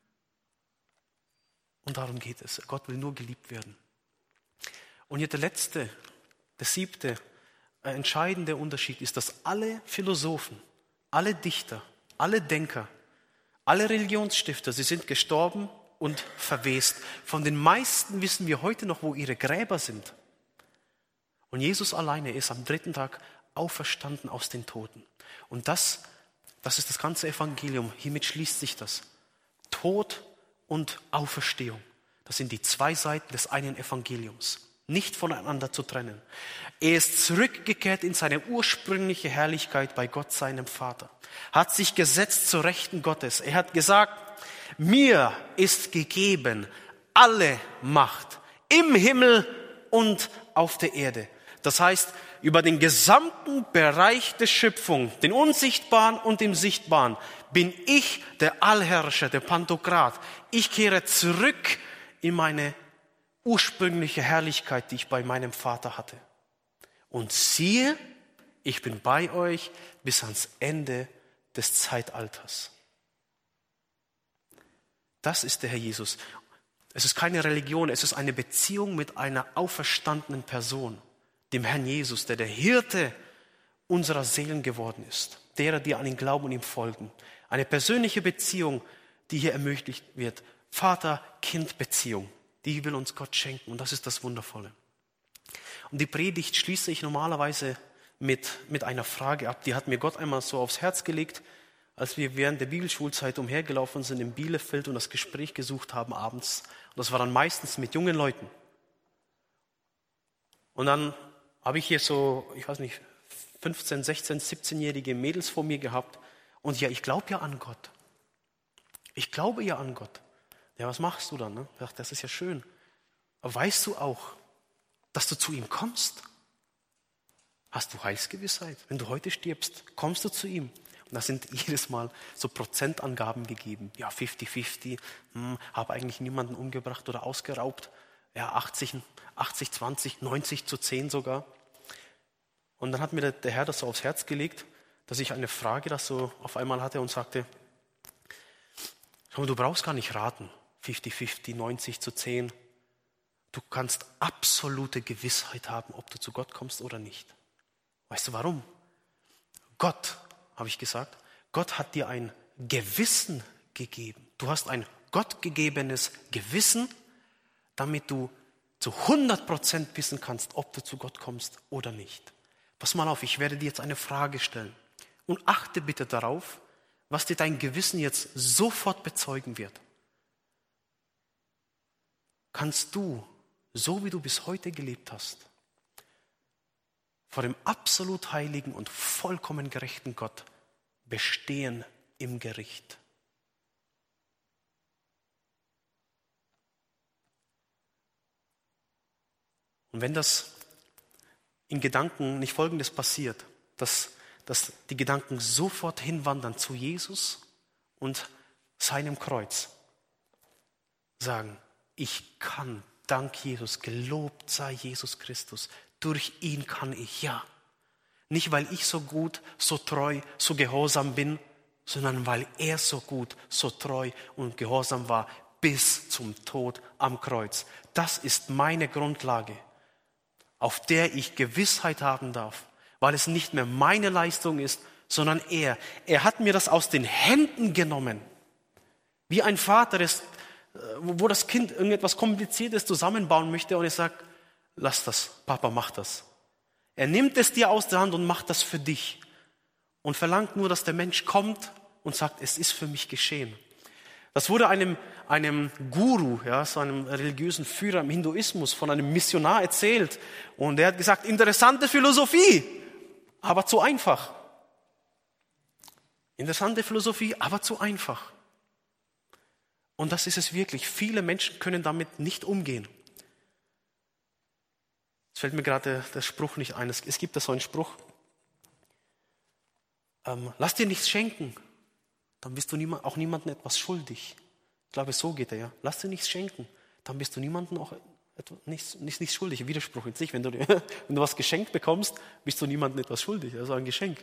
Und darum geht es. Gott will nur geliebt werden. Und hier der letzte, der siebte, entscheidende Unterschied ist, dass alle Philosophen, alle Dichter, alle Denker, alle Religionsstifter, sie sind gestorben und verwest. Von den meisten wissen wir heute noch, wo ihre Gräber sind. Und Jesus alleine ist am dritten Tag auferstanden aus den Toten. Und das, das ist das ganze Evangelium. Hiermit schließt sich das. Tod und Auferstehung. Das sind die zwei Seiten des einen Evangeliums. Nicht voneinander zu trennen. Er ist zurückgekehrt in seine ursprüngliche Herrlichkeit bei Gott, seinem Vater. Hat sich gesetzt zur Rechten Gottes. Er hat gesagt, mir ist gegeben alle Macht im Himmel und auf der Erde. Das heißt, über den gesamten Bereich der Schöpfung, den Unsichtbaren und dem Sichtbaren, bin ich der Allherrscher, der Pantokrat. Ich kehre zurück in meine ursprüngliche Herrlichkeit, die ich bei meinem Vater hatte. Und siehe, ich bin bei euch bis ans Ende des Zeitalters. Das ist der Herr Jesus. Es ist keine Religion, es ist eine Beziehung mit einer auferstandenen Person, dem Herrn Jesus, der der Hirte unserer Seelen geworden ist, derer, die an ihn glauben und ihm folgen. Eine persönliche Beziehung, die hier ermöglicht wird. Vater-Kind-Beziehung. Die will uns Gott schenken und das ist das Wundervolle. Und die Predigt schließe ich normalerweise mit, mit einer Frage ab. Die hat mir Gott einmal so aufs Herz gelegt, als wir während der Bibelschulzeit umhergelaufen sind in Bielefeld und das Gespräch gesucht haben abends. Und das war dann meistens mit jungen Leuten. Und dann habe ich hier so, ich weiß nicht, fünfzehn, sechzehn, siebzehnjährige Mädels vor mir gehabt. Und ja, ich glaube ja an Gott. Ich glaube ja an Gott. Ja, was machst du dann? Ne? Ich dachte, das ist ja schön. Aber weißt du auch, dass du zu ihm kommst? Hast du Heilsgewissheit? Wenn du heute stirbst, kommst du zu ihm. Und da sind jedes Mal so Prozentangaben gegeben. Ja, fünfzig fünfzig, hm, habe eigentlich niemanden umgebracht oder ausgeraubt. Ja, achtzig, achtzig, zwanzig, neunzig zu zehn sogar. Und dann hat mir der, der Herr das so aufs Herz gelegt, dass ich eine Frage das so auf einmal hatte und sagte, schau mal, du brauchst gar nicht raten. fünfzig fünfzig, neunzig zu zehn. Du kannst absolute Gewissheit haben, ob du zu Gott kommst oder nicht. Weißt du warum? Gott, habe ich gesagt, Gott hat dir ein Gewissen gegeben. Du hast ein gottgegebenes Gewissen, damit du zu hundert Prozent wissen kannst, ob du zu Gott kommst oder nicht. Pass mal auf, ich werde dir jetzt eine Frage stellen. Und achte bitte darauf, was dir dein Gewissen jetzt sofort bezeugen wird. Kannst du, so wie du bis heute gelebt hast, vor dem absolut heiligen und vollkommen gerechten Gott bestehen im Gericht? Und wenn das in Gedanken nicht Folgendes passiert, dass, dass die Gedanken sofort hinwandern zu Jesus und seinem Kreuz, sagen, ich kann, dank Jesus, gelobt sei Jesus Christus, durch ihn kann ich, ja. Nicht, weil ich so gut, so treu, so gehorsam bin, sondern weil er so gut, so treu und gehorsam war bis zum Tod am Kreuz. Das ist meine Grundlage, auf der ich Gewissheit haben darf, weil es nicht mehr meine Leistung ist, sondern er. Er hat mir das aus den Händen genommen. Wie ein Vater, das, wo das Kind irgendetwas Kompliziertes zusammenbauen möchte und er sagt, lass das, Papa, mach das. Er nimmt es dir aus der Hand und macht das für dich und verlangt nur, dass der Mensch kommt und sagt, es ist für mich geschehen. Das wurde einem, einem Guru, ja, so einem religiösen Führer im Hinduismus, von einem Missionar erzählt. Und er hat gesagt, interessante Philosophie, aber zu einfach. Interessante Philosophie, aber zu einfach. Und das ist es wirklich. Viele Menschen können damit nicht umgehen. Es fällt mir gerade der Spruch nicht ein. Es, es gibt da so einen Spruch. Ähm, lass dir nichts schenken, dann bist du niemand, auch niemandem etwas schuldig. Ich glaube, so geht er, ja. Lass dir nichts schenken, dann bist du niemandem auch etwas, nichts, nichts, nichts schuldig. Widerspruch in sich. Wenn du, wenn du was geschenkt bekommst, bist du niemandem etwas schuldig. Also ein Geschenk.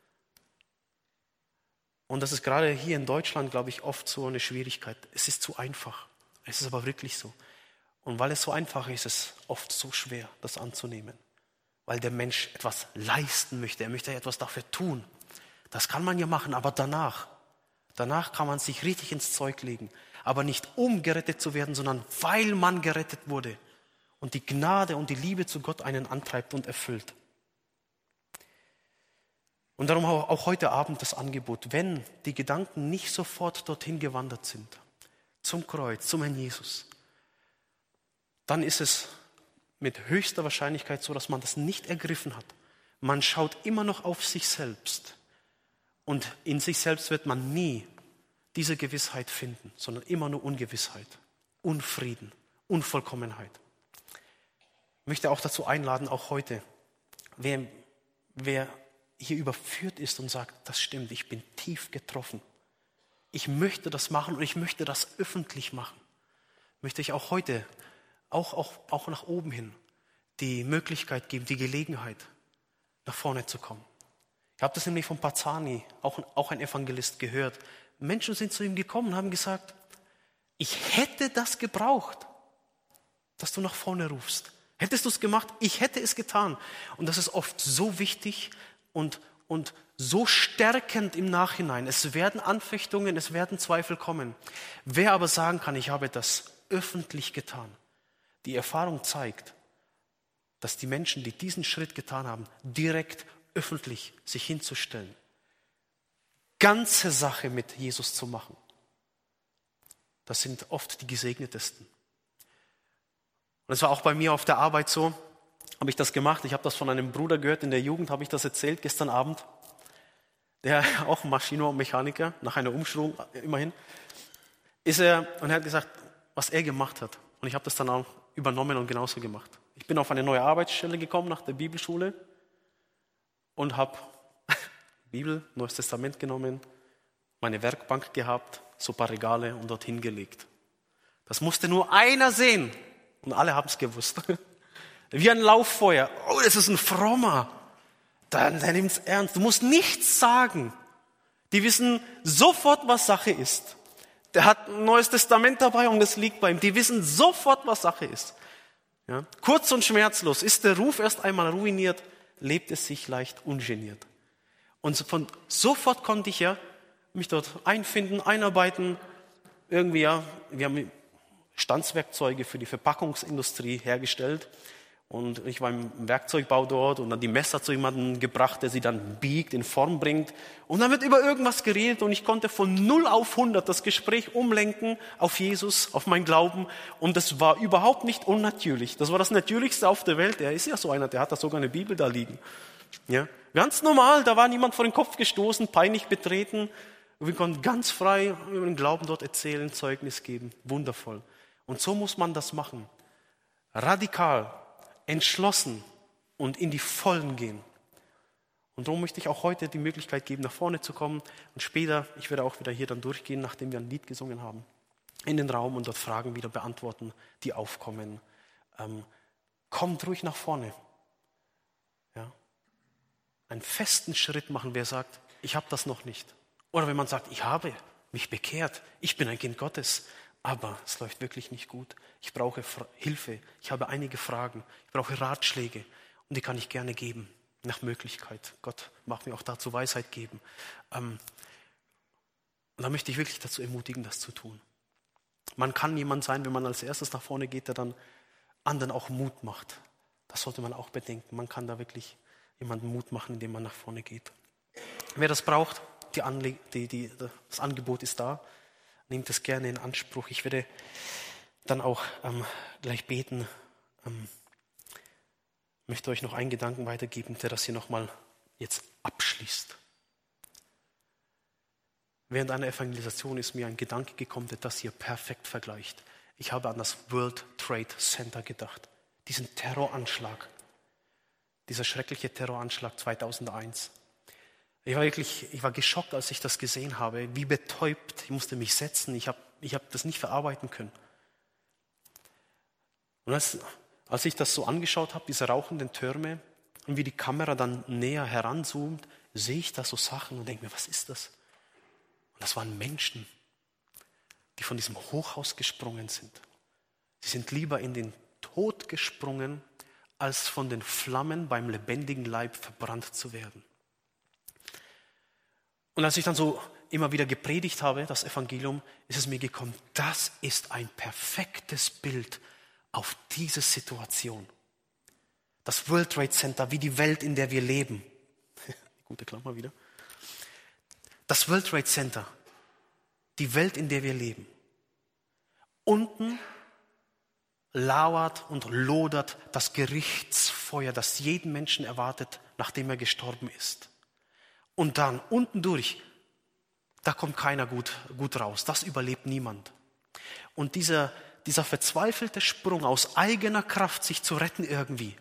Und das ist gerade hier in Deutschland, glaube ich, oft so eine Schwierigkeit. Es ist zu einfach. Es ist aber wirklich so. Und weil es so einfach ist, ist es oft so schwer, das anzunehmen. Weil der Mensch etwas leisten möchte. Er möchte etwas dafür tun. Das kann man ja machen, aber danach. Danach kann man sich richtig ins Zeug legen. Aber nicht um gerettet zu werden, sondern weil man gerettet wurde. Und die Gnade und die Liebe zu Gott einen antreibt und erfüllt. Und darum auch heute Abend das Angebot. Wenn die Gedanken nicht sofort dorthin gewandert sind, zum Kreuz, zum Herrn Jesus, dann ist es mit höchster Wahrscheinlichkeit so, dass man das nicht ergriffen hat. Man schaut immer noch auf sich selbst. Und in sich selbst wird man nie diese Gewissheit finden, sondern immer nur Ungewissheit, Unfrieden, Unvollkommenheit. Ich möchte auch dazu einladen, auch heute, wer, wer hier überführt ist und sagt, das stimmt, ich bin tief getroffen. Ich möchte das machen und ich möchte das öffentlich machen. Möchte ich auch heute, auch, auch, auch nach oben hin, die Möglichkeit geben, die Gelegenheit, nach vorne zu kommen. Ich habe das nämlich von Pazani, auch, auch ein Evangelist, gehört. Menschen sind zu ihm gekommen und haben gesagt, ich hätte das gebraucht, dass du nach vorne rufst. Hättest du es gemacht? Ich hätte es getan. Und das ist oft so wichtig und, und so stärkend im Nachhinein. Es werden Anfechtungen, es werden Zweifel kommen. Wer aber sagen kann, ich habe das öffentlich getan, die Erfahrung zeigt, dass die Menschen, die diesen Schritt getan haben, direkt öffentlich sich hinzustellen, ganze Sache mit Jesus zu machen, das sind oft die Gesegnetesten. Und es war auch bei mir auf der Arbeit so, habe ich das gemacht. Ich habe das von einem Bruder gehört, in der Jugend habe ich das erzählt, gestern Abend. Der auch Maschinenmechaniker, nach einer Umschulung immerhin, ist er und er hat gesagt, was er gemacht hat. Und ich habe das dann auch übernommen und genauso gemacht. Ich bin auf eine neue Arbeitsstelle gekommen nach der Bibelschule und habe Bibel, Neues Testament genommen, meine Werkbank gehabt, so ein paar Regale und dorthin gelegt. Das musste nur einer sehen und alle haben es gewusst. Wie ein Lauffeuer. Oh, das ist ein Frommer. Dann, der nimmt es ernst. Du musst nichts sagen. Die wissen sofort, was Sache ist. Der hat ein Neues Testament dabei und es liegt bei ihm. Die wissen sofort, was Sache ist. Ja? Kurz und schmerzlos. Ist der Ruf erst einmal ruiniert, lebt es sich leicht ungeniert. Und von sofort konnte ich ja mich dort einfinden, einarbeiten. Irgendwie ja, wir haben Stanzwerkzeuge für die Verpackungsindustrie hergestellt. Und ich war im Werkzeugbau dort und dann die Messer zu jemandem gebracht, der sie dann biegt, in Form bringt. Und dann wird über irgendwas geredet und ich konnte von null auf hundert das Gespräch umlenken auf Jesus, auf meinen Glauben. Und das war überhaupt nicht unnatürlich. Das war das Natürlichste auf der Welt. Er ist ja so einer, der hat da sogar eine Bibel da liegen. Ja, ganz normal, da war niemand vor den Kopf gestoßen, peinlich betreten. Und wir konnten ganz frei über den Glauben dort erzählen, Zeugnis geben. Wundervoll. Und so muss man das machen. Radikal. Entschlossen und in die Vollen gehen. Und darum möchte ich auch heute die Möglichkeit geben, nach vorne zu kommen. Und später, ich werde auch wieder hier dann durchgehen, nachdem wir ein Lied gesungen haben, in den Raum und dort Fragen wieder beantworten, die aufkommen. Ähm, kommt ruhig nach vorne. Ja? Einen festen Schritt machen, wer sagt, ich habe das noch nicht. Oder wenn man sagt, ich habe mich bekehrt, ich bin ein Kind Gottes. Aber es läuft wirklich nicht gut. Ich brauche Hilfe. Ich habe einige Fragen. Ich brauche Ratschläge. Und die kann ich gerne geben, nach Möglichkeit. Gott mag mir auch dazu Weisheit geben. Ähm, und da möchte ich wirklich dazu ermutigen, das zu tun. Man kann jemand sein, wenn man als erstes nach vorne geht, der dann anderen auch Mut macht. Das sollte man auch bedenken. Man kann da wirklich jemandem Mut machen, indem man nach vorne geht. Wer das braucht, die Anle- die, die, das Angebot ist da. Nehmt es gerne in Anspruch. Ich werde dann auch ähm, gleich beten. Ähm, möchte euch noch einen Gedanken weitergeben, der das hier nochmal jetzt abschließt. Während einer Evangelisation ist mir ein Gedanke gekommen, der das hier perfekt vergleicht. Ich habe an das World Trade Center gedacht. Diesen Terroranschlag dieser schreckliche Terroranschlag zweitausendeins. Ich war wirklich, ich war geschockt, als ich das gesehen habe, wie betäubt. Ich musste mich setzen, ich habe ich hab das nicht verarbeiten können. Und als, als ich das so angeschaut habe, diese rauchenden Türme, und wie die Kamera dann näher heranzoomt, sehe ich da so Sachen und denke mir, was ist das? Und das waren Menschen, die von diesem Hochhaus gesprungen sind. Sie sind lieber in den Tod gesprungen, als von den Flammen beim lebendigen Leib verbrannt zu werden. Und als ich dann so immer wieder gepredigt habe, das Evangelium, ist es mir gekommen, das ist ein perfektes Bild auf diese Situation. Das World Trade Center, wie die Welt, in der wir leben. Gute Klammer wieder. Das World Trade Center, die Welt, in der wir leben. Unten lauert und lodert das Gerichtsfeuer, das jeden Menschen erwartet, nachdem er gestorben ist. Und dann unten durch, da kommt keiner gut, gut raus. Das überlebt niemand. Und dieser, dieser verzweifelte Sprung aus eigener Kraft, sich zu retten irgendwie,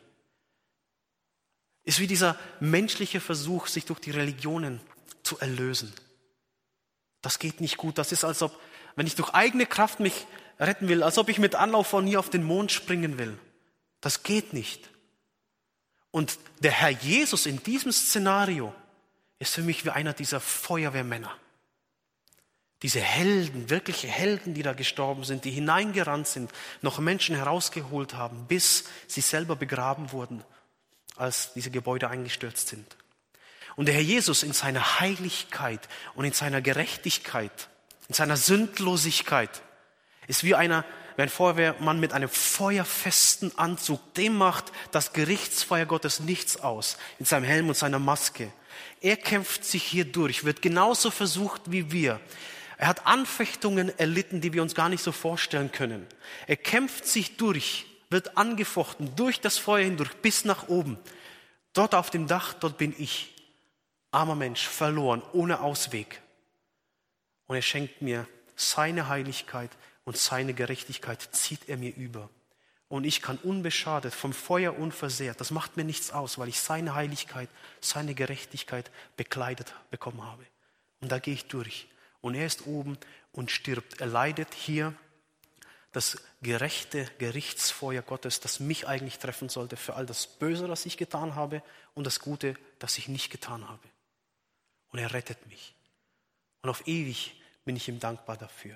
ist wie dieser menschliche Versuch, sich durch die Religionen zu erlösen. Das geht nicht gut. Das ist, als ob, wenn ich durch eigene Kraft mich retten will, als ob ich mit Anlauf von hier auf den Mond springen will. Das geht nicht. Und der Herr Jesus in diesem Szenario ist für mich wie einer dieser Feuerwehrmänner. Diese Helden, wirkliche Helden, die da gestorben sind, die hineingerannt sind, noch Menschen herausgeholt haben, bis sie selber begraben wurden, als diese Gebäude eingestürzt sind. Und der Herr Jesus in seiner Heiligkeit und in seiner Gerechtigkeit, in seiner Sündlosigkeit, ist wie einer, wie ein Feuerwehrmann mit einem feuerfesten Anzug. Dem macht das Gerichtsfeuer Gottes nichts aus, in seinem Helm und seiner Maske. Er kämpft sich hier durch, wird genauso versucht wie wir. Er hat Anfechtungen erlitten, die wir uns gar nicht so vorstellen können. Er kämpft sich durch, wird angefochten, durch das Feuer hindurch, bis nach oben. Dort auf dem Dach, dort bin ich, armer Mensch, verloren, ohne Ausweg. Und er schenkt mir seine Heiligkeit und seine Gerechtigkeit, zieht er mir über. Und ich kann unbeschadet, vom Feuer unversehrt, das macht mir nichts aus, weil ich seine Heiligkeit, seine Gerechtigkeit bekleidet bekommen habe. Und da gehe ich durch. Und er ist oben und stirbt. Er leidet hier das gerechte Gerichtsfeuer Gottes, das mich eigentlich treffen sollte für all das Böse, das ich getan habe und das Gute, das ich nicht getan habe. Und er rettet mich. Und auf ewig bin ich ihm dankbar dafür.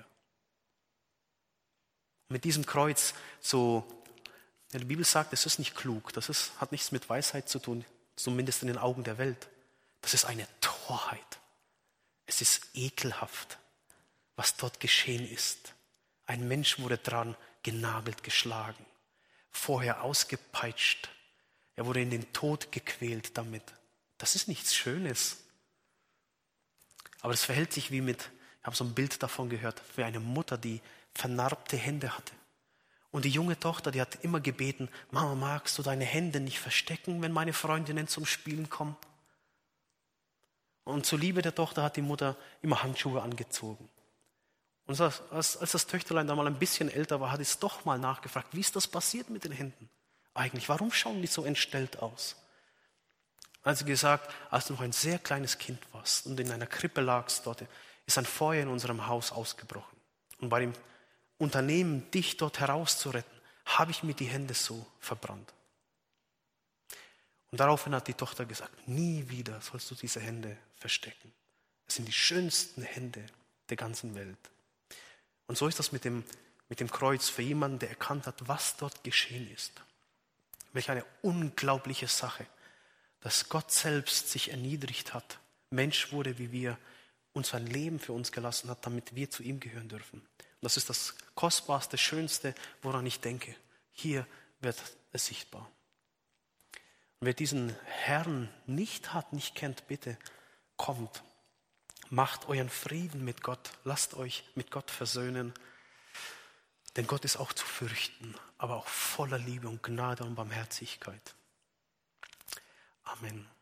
Mit diesem Kreuz, so, die Bibel sagt, es ist nicht klug, das ist, hat nichts mit Weisheit zu tun, zumindest in den Augen der Welt. Das ist eine Torheit. Es ist ekelhaft, was dort geschehen ist. Ein Mensch wurde dran genagelt, geschlagen, vorher ausgepeitscht. Er wurde in den Tod gequält damit. Das ist nichts Schönes. Aber es verhält sich wie mit, ich habe so ein Bild davon gehört, wie eine Mutter, die vernarbte Hände hatte. Und die junge Tochter, die hat immer gebeten, Mama, magst du deine Hände nicht verstecken, wenn meine Freundinnen zum Spielen kommen? Und zur Liebe der Tochter hat die Mutter immer Handschuhe angezogen. Und als, als, als das Töchterlein dann mal ein bisschen älter war, hat es doch mal nachgefragt, wie ist das passiert mit den Händen? Eigentlich, warum schauen die so entstellt aus? Dann hat sie gesagt, als du noch ein sehr kleines Kind warst und in einer Krippe lagst dort, ist ein Feuer in unserem Haus ausgebrochen. Und bei dem Unternehmen, dich dort herauszuretten, habe ich mir die Hände so verbrannt. Und daraufhin hat die Tochter gesagt, nie wieder sollst du diese Hände verstecken. Es sind die schönsten Hände der ganzen Welt. Und so ist das mit dem, mit dem Kreuz für jemanden, der erkannt hat, was dort geschehen ist. Welch eine unglaubliche Sache, dass Gott selbst sich erniedrigt hat, Mensch wurde wie wir und sein Leben für uns gelassen hat, damit wir zu ihm gehören dürfen. Und das ist das Kostbarste, Schönste, woran ich denke. Hier wird es sichtbar. Und wer diesen Herrn nicht hat, nicht kennt, bitte kommt. Macht euren Frieden mit Gott. Lasst euch mit Gott versöhnen. Denn Gott ist auch zu fürchten, aber auch voller Liebe und Gnade und Barmherzigkeit. Amen.